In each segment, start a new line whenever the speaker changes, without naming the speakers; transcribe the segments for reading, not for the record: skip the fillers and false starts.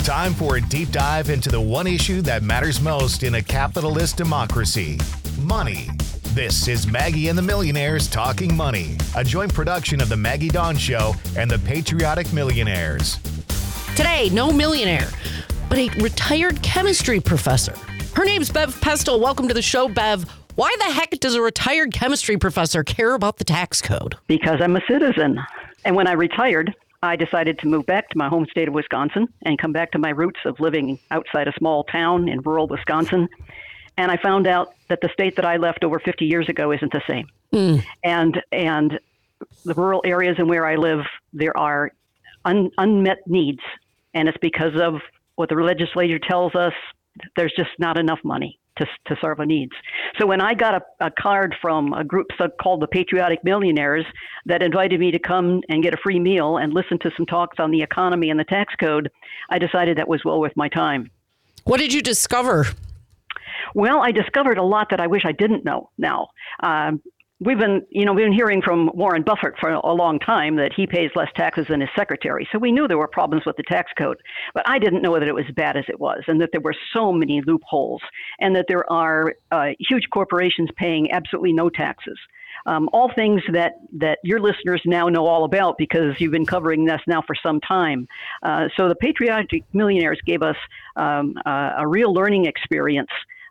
Time for a deep dive into the one issue that matters most in a capitalist democracy: money. This is Maggie and the Millionaires Talking Money, a joint production of The Maggie Dawn Show and The Patriotic Millionaires.
Today, no millionaire, but a retired chemistry professor. Her name's Bev Pestel. Welcome to the show, Bev. Why the heck does a retired chemistry professor care about the tax code?
Because I'm a citizen. And when I retired, I decided to move back to my home state of Wisconsin and come back to my roots of living outside a small town in rural Wisconsin. And I found out that the state that I left over 50 years ago isn't the same. And the rural areas in where I live, there are unmet needs. And it's because of what the legislature tells us, there's just not enough money to serve the needs. So when I got a card from a group called the Patriotic Millionaires that invited me to come and get a free meal and listen to some talks on the economy and the tax code, I decided that was well worth my time.
What did you discover?
Well, I discovered a lot that I wish I didn't know now. We've been hearing from Warren Buffett for a long time that he pays less taxes than his secretary. So we knew there were problems with the tax code, but I didn't know that it was as bad as it was, and that there were so many loopholes, and that there are huge corporations paying absolutely no taxes. All things that your listeners now know all about because you've been covering this now for some time. So the Patriotic Millionaires gave us a real learning experience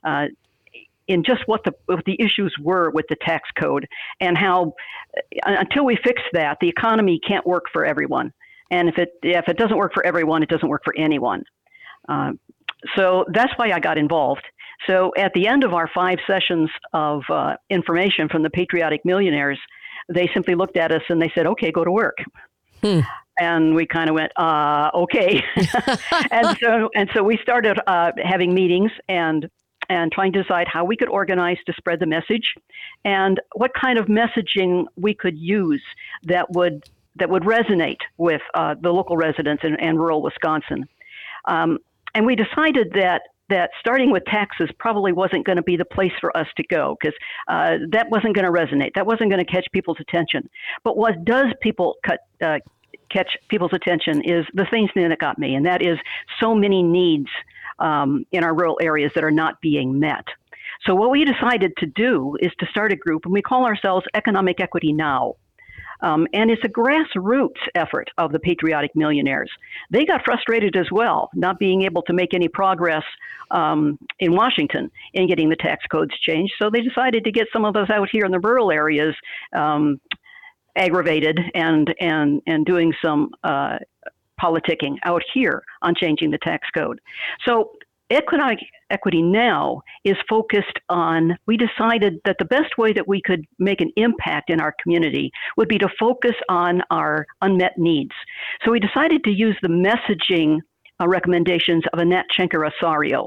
in just what the issues were with the tax code, and how until we fix that, the economy can't work for everyone. And if it doesn't work for everyone, it doesn't work for anyone. So that's why I got involved. So at the end of our 5 sessions of information from the Patriotic Millionaires, they simply looked at us and they said, "Okay, go to work." And we kind of went, okay. and so we started having meetings and trying to decide how we could organize to spread the message, and what kind of messaging we could use that would resonate with the local residents in rural Wisconsin. And we decided that starting with taxes probably wasn't going to be the place for us to go, because that wasn't going to resonate. That wasn't going to catch people's attention. But what does catch people's attention is the things that got me, and that is so many needs in our rural areas that are not being met. So what we decided to do is to start a group, and we call ourselves Economic Equity Now. And it's a grassroots effort of the Patriotic Millionaires. They got frustrated as well, not being able to make any progress in Washington in getting the tax codes changed. So they decided to get some of us out here in the rural areas aggravated and doing some politicking out here on changing the tax code. So Economic Equity Now is focused on, we decided that the best way that we could make an impact in our community would be to focus on our unmet needs. So we decided to use the messaging recommendations of Annette Schenker-Osorio.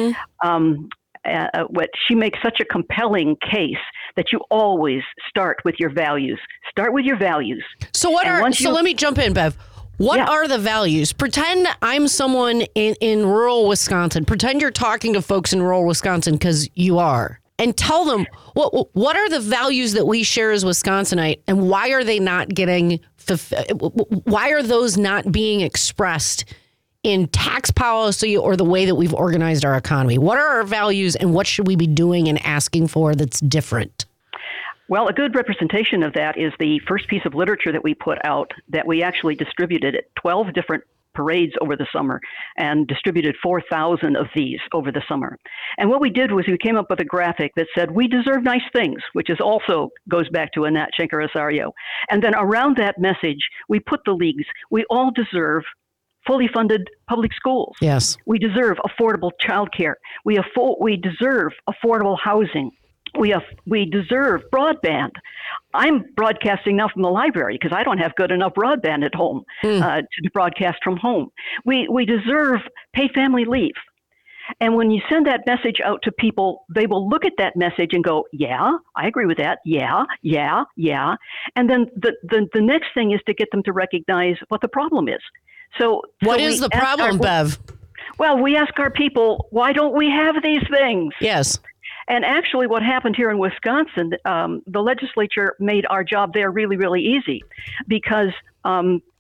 What she makes such a compelling case that you always start with your values. Start with your values.
So let me jump in, Bev. What are the values? Pretend I'm someone in rural Wisconsin. Pretend you're talking to folks in rural Wisconsin, because you are. And tell them, what are the values that we share as Wisconsinite, and why are they not why are those not being expressed in tax policy or the way that we've organized our economy? What are our values, and what should we be doing and asking for that's different?
Well, a good representation of that is the first piece of literature that we put out, that we actually distributed at 12 different parades over the summer, and distributed 4,000 of these over the summer. And what we did was we came up with a graphic that said, "We deserve nice things," which is also goes back to Annette Schenker-Osorio. And then around that message, we put the leagues. We all deserve fully funded public schools.
Yes.
We deserve affordable childcare. We deserve affordable housing. We deserve broadband. I'm broadcasting now from the library because I don't have good enough broadband at home to broadcast from home. We deserve paid family leave. And when you send that message out to people, they will look at that message and go, "Yeah, I agree with that. Yeah. And then the next thing is to get them to recognize what the problem is. So
what is the problem, Bev?
Well, we ask our people, why don't we have these things?
Yes.
And actually what happened here in Wisconsin, the legislature made our job there really, really easy, because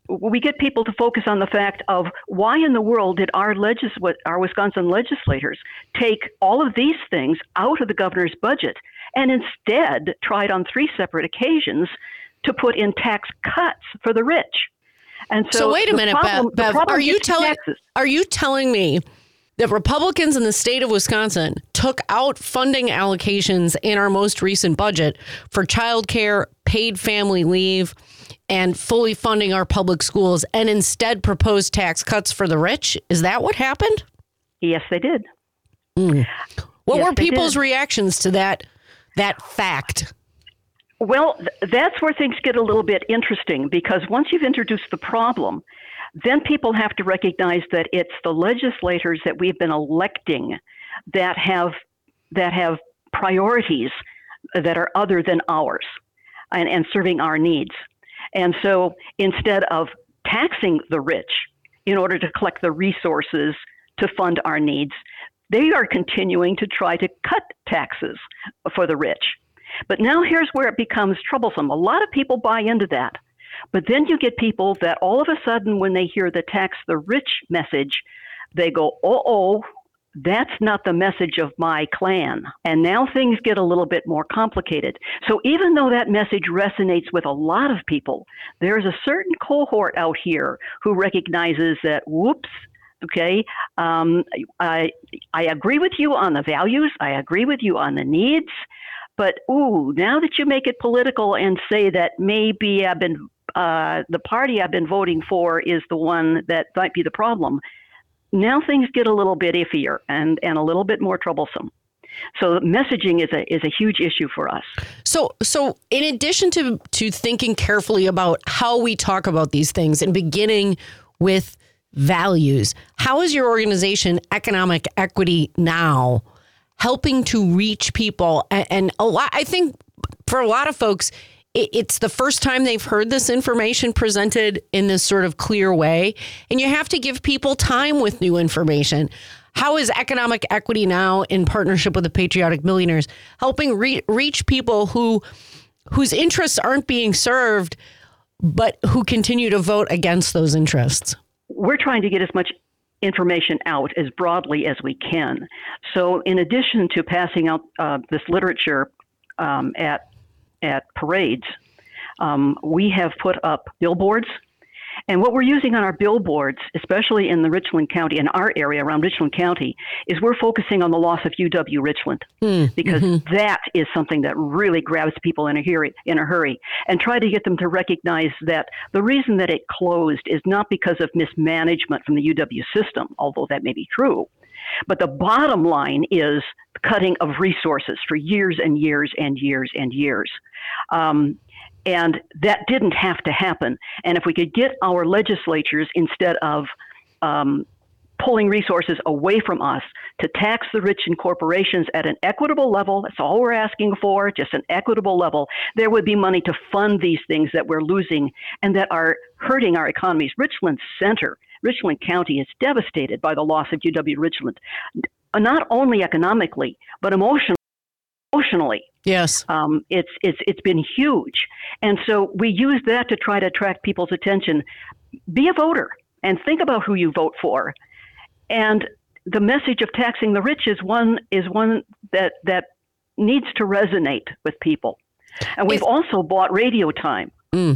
we get people to focus on the fact of why in the world did our Wisconsin legislators take all of these things out of the governor's budget and instead tried on 3 separate occasions to put in tax cuts for the rich. And so
wait a minute, Bev, are you telling me that Republicans in the state of Wisconsin took out funding allocations in our most recent budget for childcare, paid family leave, and fully funding our public schools, and instead proposed tax cuts for the rich? Is that what happened?
Yes, they did.
What were people's reactions to that fact?
Well, that's where things get a little bit interesting, because once you've introduced the problem, then people have to recognize that it's the legislators that we've been electing that have priorities that are other than ours and serving our needs. And so instead of taxing the rich in order to collect the resources to fund our needs, they are continuing to try to cut taxes for the rich. But now here's where it becomes troublesome. A lot of people buy into that. But then you get people that all of a sudden, when they hear the tax the rich message, they go, that's not the message of my clan. And now things get a little bit more complicated. So even though that message resonates with a lot of people, there's a certain cohort out here who recognizes that, okay, I agree with you on the values. I agree with you on the needs. But, now that you make it political and say that maybe the party I've been voting for is the one that might be the problem, now things get a little bit iffier and a little bit more troublesome. So messaging is a huge issue for us. So
in addition to thinking carefully about how we talk about these things and beginning with values, how is your organization, Economic Equity Now, helping to reach people? And I think for a lot of folks, it's the first time they've heard this information presented in this sort of clear way. And you have to give people time with new information. How is Economic Equity Now, in partnership with the Patriotic Millionaires, helping reach people whose interests aren't being served, but who continue to vote against those interests?
We're trying to get as much information out as broadly as we can. So in addition to passing out this literature at parades, we have put up billboards. And what we're using on our billboards, especially in the Richland County, in our area around Richland County, is we're focusing on the loss of UW Richland, because that is something that really grabs people in a hurry, and try to get them to recognize that the reason that it closed is not because of mismanagement from the UW system, although that may be true. But the bottom line is cutting of resources for years and years and years and years. And that didn't have to happen. And if we could get our legislatures, instead of pulling resources away from us, to tax the rich and corporations at an equitable level, that's all we're asking for, just an equitable level, there would be money to fund these things that we're losing and that are hurting our economies. Richland County is devastated by the loss of UW Richland, not only economically, but emotionally.
Yes.
It's been huge. And so we use that to try to attract people's attention. Be a voter and think about who you vote for. And the message of taxing the rich is one that needs to resonate with people. And we've also bought radio time and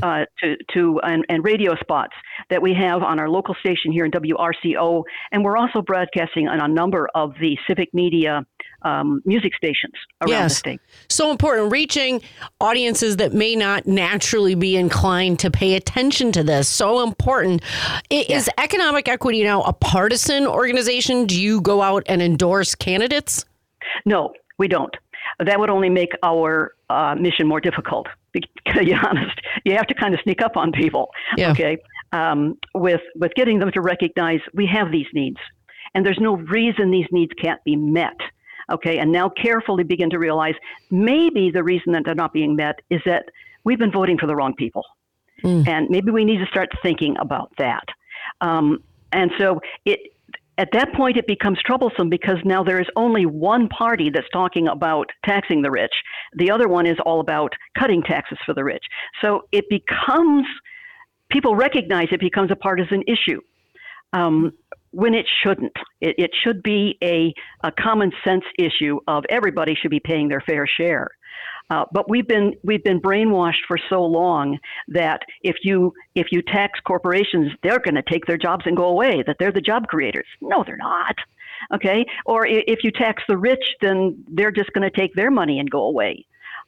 radio spots that we have on our local station here in WRCO. And we're also broadcasting on a number of the civic media music stations around the state.
So important, reaching audiences that may not naturally be inclined to pay attention to this. So important. Is Economic Equity Now a partisan organization? Do you go out and endorse candidates? No, we don't. That would only make our mission more difficult. To be honest, you have to kind of sneak up on people. Yeah. Okay, with getting them to recognize we have these needs, and there's no reason these needs can't be met. Okay, and now carefully begin to realize maybe the reason that they're not being met is that we've been voting for the wrong people, and maybe we need to start thinking about that. And so at that point, it becomes troublesome because now there is only one party that's talking about taxing the rich. The other one is all about cutting taxes for the rich. So it becomes
people recognize it becomes a partisan issue. When it shouldn't. It should be a common sense issue of everybody should be paying their fair share. But we've been brainwashed for so long that if you tax corporations, they're going to take their jobs and go away, that they're the job creators. No, they're not. Okay? Or if you tax the rich, then they're just going to take their money and go away.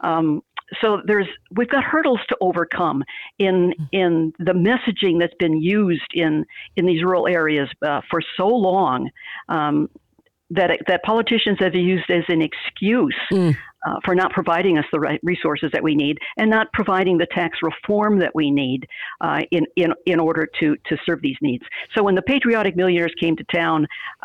So we've got hurdles to overcome in the messaging that's been used in these rural areas for so long that politicians have used as an excuse for not providing us the right resources that we need and not providing the tax reform that we need in order to serve these needs. So when the Patriotic Millionaires came to town,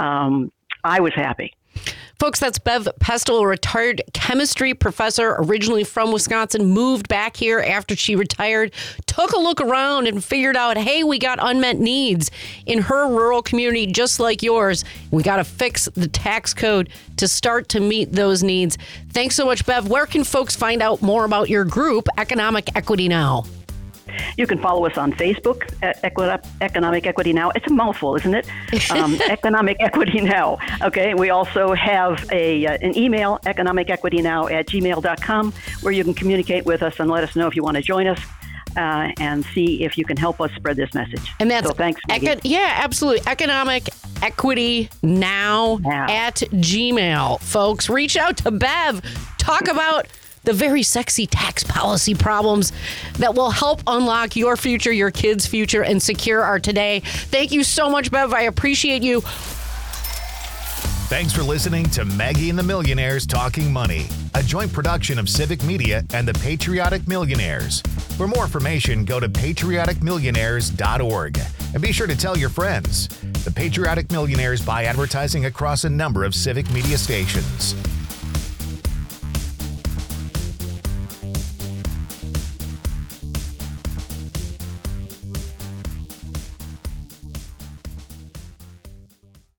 I was happy.
Folks, that's Bev Pestel, a retired chemistry professor, originally from Wisconsin, moved back here after she retired, took a look around and figured out, hey, we got unmet needs in her rural community just like yours. We got to fix the tax code to start to meet those needs. Thanks so much, Bev. Where can folks find out more about your group, Economic Equity Now?
You can follow us on Facebook at Economic Equity Now. It's a mouthful, isn't it? Economic Equity Now. Okay. We also have an email, economicequitynow@gmail.com, where you can communicate with us and let us know if you want to join us and see if you can help us spread this message.
And that's
thanks, Maggie.
Yeah, absolutely. Economic Equity Now at Gmail. Folks, reach out to Bev. Talk about the very sexy tax policy problems that will help unlock your future, your kids' future, and secure our today. Thank you so much, Bev. I appreciate you.
Thanks for listening to Maggie and the Millionaires Talking Money, a joint production of Civic Media and the Patriotic Millionaires. For more information, go to patrioticmillionaires.org and be sure to tell your friends. The Patriotic Millionaires buy advertising across a number of Civic Media stations.